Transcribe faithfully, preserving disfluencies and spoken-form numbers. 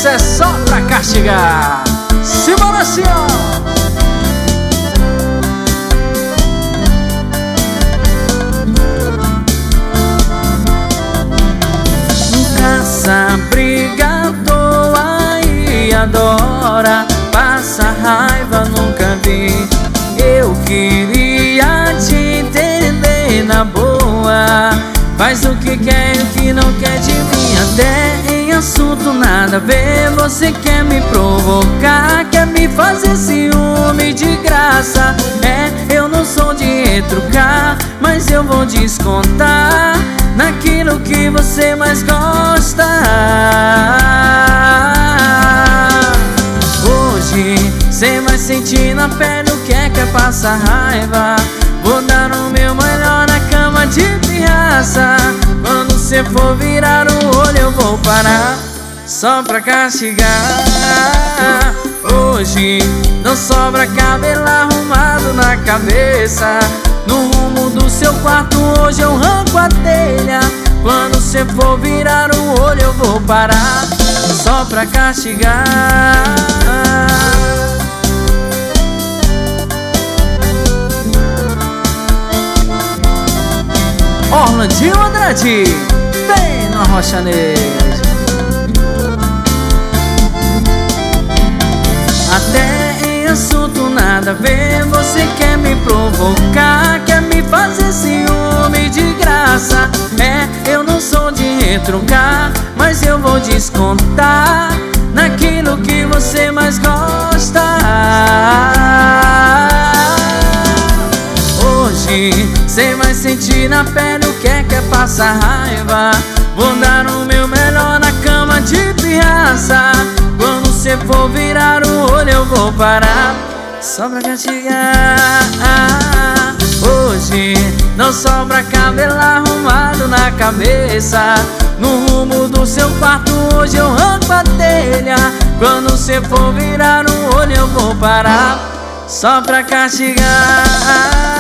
Essa é só pra castigar. Simbora assim, ó. Caça, briga à toa e adora. Passa raiva, nunca vi. Eu queria te entender na boa. Faz o que quer e o que não quer de mim. Até em assunto nada a ver, você quer me provocar, quer me fazer ciúme de graça. É, eu não sou de retrucar, mas eu vou descontar naquilo que você mais gosta. Hoje cê vai sentir na pele o que é que é passar raiva. Vou dar o meu melhor na cama de pirraça. Quando cê for virar o olho eu vou parar, só pra castigar. Hoje não sobra cabelo arrumado na cabeça. No rumo do seu quarto hoje eu arranco a telha. Quando cê for virar o olho eu vou parar, só pra castigar. Orlandinho Andrade, bem na Rocha Negra. Até em assunto nada a ver, você quer me provocar, quer me fazer ciúme de graça. É, eu não sou de retrucar, mas eu vou descontar naquilo que você mais gosta. Hoje cê vai sentir na pele o que é que é passar raiva. Vou dar o meu melhor na cama de pirraça. Quando cê for virar o olho eu vou parar, só pra castigar. Hoje não sobra cabelo arrumado na cabeça. No rumo do seu quarto hoje eu arranco a telha. Quando cê for virar o olho eu vou parar, só pra castigar.